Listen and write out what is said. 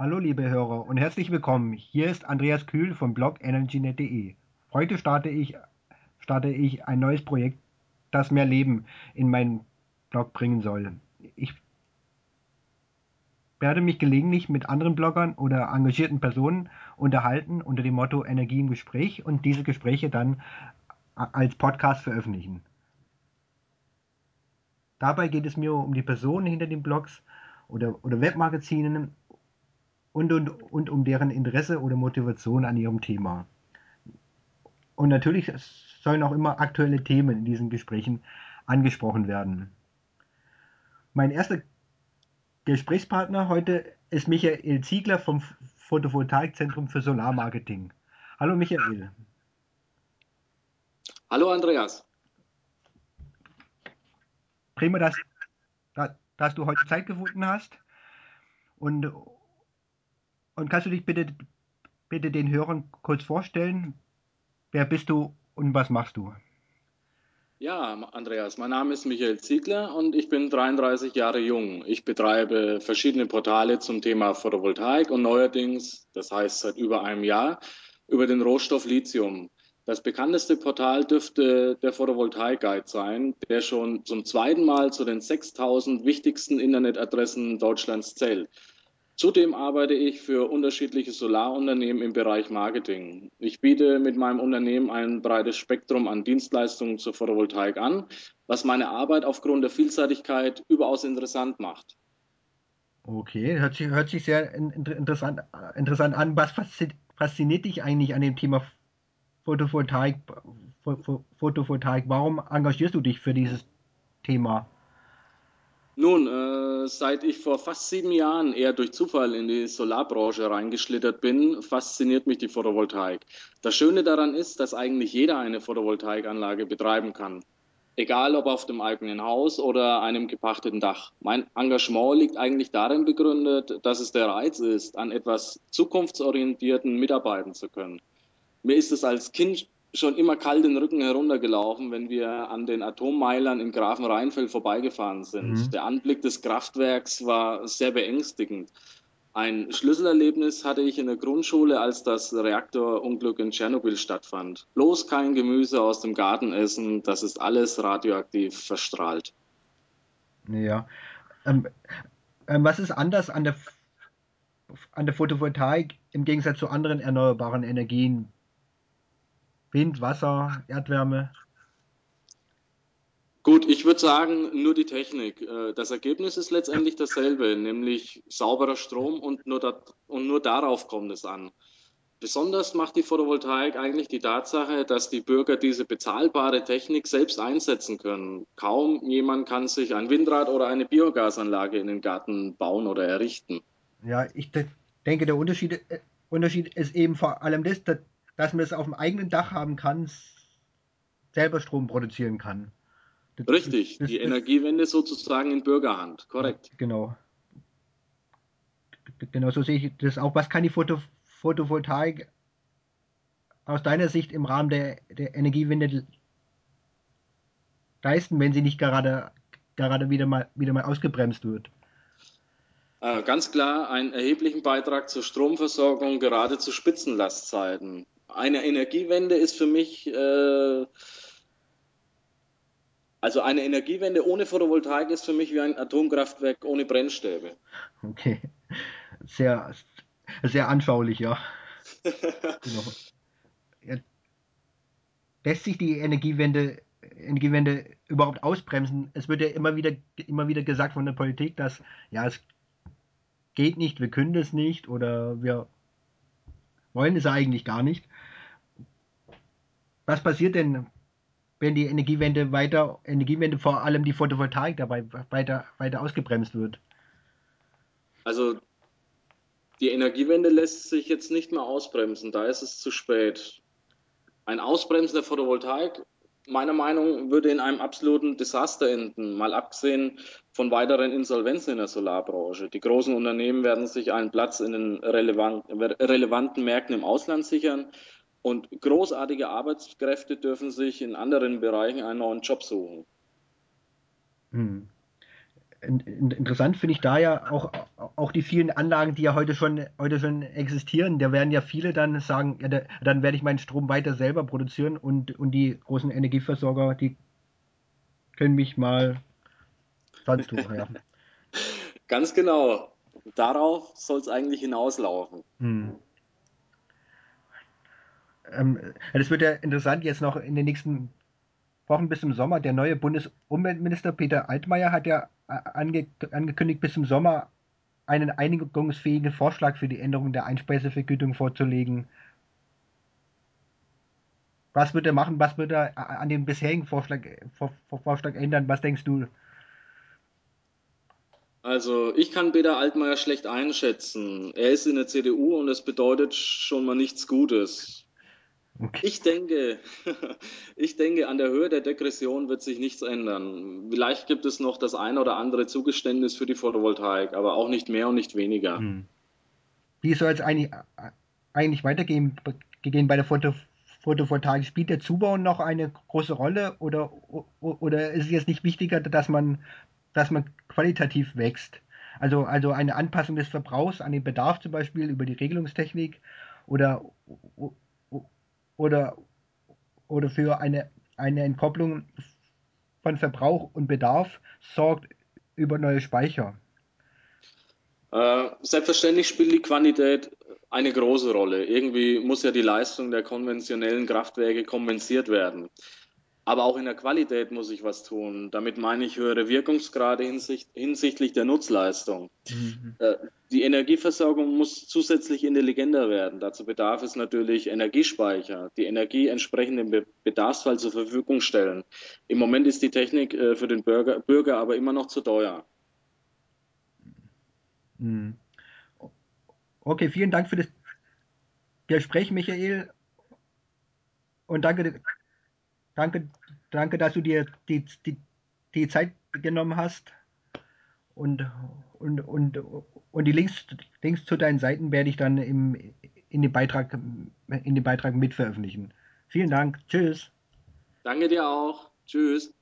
Hallo liebe Hörer und herzlich willkommen. Hier ist Andreas Kühl vom Blog energynet.de. Heute starte ich ein neues Projekt, das mehr Leben in meinen Blog bringen soll. Ich werde mich gelegentlich mit anderen Bloggern oder engagierten Personen unterhalten unter dem Motto Energie im Gespräch und diese Gespräche dann als Podcast veröffentlichen. Dabei geht es mir um die Personen hinter den Blogs oder Webmagazinen und um deren Interesse oder Motivation an ihrem Thema. Und natürlich sollen auch immer aktuelle Themen in diesen Gesprächen angesprochen werden. Mein erster Gesprächspartner heute ist Michael Ziegler vom Photovoltaikzentrum für Solarmarketing. Hallo Michael. Hallo Andreas. Prima, dass du heute Zeit gefunden hast. Und, und kannst du dich bitte den Hörern kurz vorstellen? Wer bist du und was machst du? Ja, Andreas, mein Name ist Michael Ziegler und ich bin 33 Jahre jung. Ich betreibe verschiedene Portale zum Thema Photovoltaik und neuerdings, das heißt seit über einem Jahr, über den Rohstoff Lithium. Das bekannteste Portal dürfte der Photovoltaik Guide sein, der schon zum zweiten Mal zu den 6000 wichtigsten Internetadressen Deutschlands zählt. Zudem arbeite ich für unterschiedliche Solarunternehmen im Bereich Marketing. Ich biete mit meinem Unternehmen ein breites Spektrum an Dienstleistungen zur Photovoltaik an, was meine Arbeit aufgrund der Vielseitigkeit überaus interessant macht. Okay, hört sich sehr interessant an. Was fasziniert dich eigentlich an dem Thema Photovoltaik, Photovoltaik? Warum engagierst du dich für dieses Thema? Nun, seit ich vor fast 7 Jahren eher durch Zufall in die Solarbranche reingeschlittert bin, fasziniert mich die Photovoltaik. Das Schöne daran ist, dass eigentlich jeder eine Photovoltaikanlage betreiben kann. Egal ob auf dem eigenen Haus oder einem gepachteten Dach. Mein Engagement liegt eigentlich darin begründet, dass es der Reiz ist, an etwas zukunftsorientierten mitarbeiten zu können. Mir ist es als Kind schon immer kalt den Rücken heruntergelaufen, wenn wir an den Atommeilern in Grafenrheinfeld vorbeigefahren sind. Mhm. Der Anblick des Kraftwerks war sehr beängstigend. Ein Schlüsselerlebnis hatte ich in der Grundschule, als das Reaktorunglück in Tschernobyl stattfand. Bloß kein Gemüse aus dem Garten essen, das ist alles radioaktiv verstrahlt. Ja. Ähm, was ist anders an der Photovoltaik im Gegensatz zu anderen erneuerbaren Energien? Wind, Wasser, Erdwärme? Gut, ich würde sagen, nur die Technik. Das Ergebnis ist letztendlich dasselbe, nämlich sauberer Strom und nur darauf kommt es an. Besonders macht die Photovoltaik eigentlich die Tatsache, dass die Bürger diese bezahlbare Technik selbst einsetzen können. Kaum jemand kann sich ein Windrad oder eine Biogasanlage in den Garten bauen oder errichten. Ja, denke, der Unterschied ist eben vor allem dass man es auf dem eigenen Dach haben kann, selber Strom produzieren kann. Das, Richtig, die das, Energiewende sozusagen in Bürgerhand, ja, korrekt. genau so sehe ich das auch. Was kann die Photovoltaik aus deiner Sicht im Rahmen der Energiewende leisten, wenn sie nicht gerade wieder mal ausgebremst wird? Ganz klar einen erheblichen Beitrag zur Stromversorgung, gerade zu Spitzenlastzeiten. Eine Energiewende ist für mich, also eine Energiewende ohne Photovoltaik ist für mich wie ein Atomkraftwerk ohne Brennstäbe. Okay, sehr, sehr anschaulich, ja. Genau. Ja, lässt sich die Energiewende überhaupt ausbremsen? Es wird ja immer wieder gesagt von der Politik, dass ja, es geht nicht, wir können das nicht oder wir wollen es eigentlich gar nicht. Was passiert denn, wenn die Energiewende vor allem die Photovoltaik dabei weiter ausgebremst wird? Also die Energiewende lässt sich jetzt nicht mehr ausbremsen, da ist es zu spät. Ein Ausbremsen der Photovoltaik, meiner Meinung nach, würde in einem absoluten Desaster enden, mal abgesehen von weiteren Insolvenzen in der Solarbranche. Die großen Unternehmen werden sich einen Platz in den relevanten Märkten im Ausland sichern und großartige Arbeitskräfte dürfen sich in anderen Bereichen einen neuen Job suchen. Hm. Interessant finde ich da ja auch die vielen Anlagen, die ja heute schon existieren. Da werden ja viele dann sagen, ja, dann werde ich meinen Strom weiter selber produzieren und die großen Energieversorger, die können mich mal sonst wo, ja. Ganz genau. Darauf soll es eigentlich hinauslaufen. Hm. Das wird ja interessant jetzt noch in den nächsten Wochen bis zum Sommer. Der neue Bundesumweltminister Peter Altmaier hat ja angekündigt, bis zum Sommer einen einigungsfähigen Vorschlag für die Änderung der Einspeisevergütung vorzulegen. Was wird er machen? Was wird er an dem bisherigen Vorschlag ändern? Was denkst du? Also ich kann Peter Altmaier schlecht einschätzen. Er ist in der CDU und es bedeutet schon mal nichts Gutes. Okay. Ich denke, ich denke, an der Höhe der Degression wird sich nichts ändern. Vielleicht gibt es noch das eine oder andere Zugeständnis für die Photovoltaik, aber auch nicht mehr und nicht weniger. Hm. Wie soll es eigentlich weitergehen gehen bei der Photovoltaik? Spielt der Zubau noch eine große Rolle oder ist es jetzt nicht wichtiger, dass man qualitativ wächst? Also eine Anpassung des Verbrauchs an den Bedarf zum Beispiel über die Regelungstechnik oder, oder, oder für eine Entkopplung von Verbrauch und Bedarf sorgt über neue Speicher. Selbstverständlich spielt die Quantität eine große Rolle. Irgendwie muss ja die Leistung der konventionellen Kraftwerke kompensiert werden. Aber auch in der Qualität muss ich was tun. Damit meine ich höhere Wirkungsgrade hinsichtlich der Nutzleistung. Mhm. Äh, Die Energieversorgung muss zusätzlich intelligenter werden. Dazu bedarf es natürlich Energiespeicher, die Energie entsprechend im Bedarfsfall zur Verfügung stellen. Im Moment ist die Technik für den Bürger aber immer noch zu teuer. Mhm. Okay, vielen Dank für das Gespräch, Michael. Und danke, danke, dass du dir die Zeit genommen hast. Und, und die Links zu deinen Seiten werde ich dann in dem Beitrag mit veröffentlichen. Vielen Dank. Tschüss. Danke dir auch. Tschüss.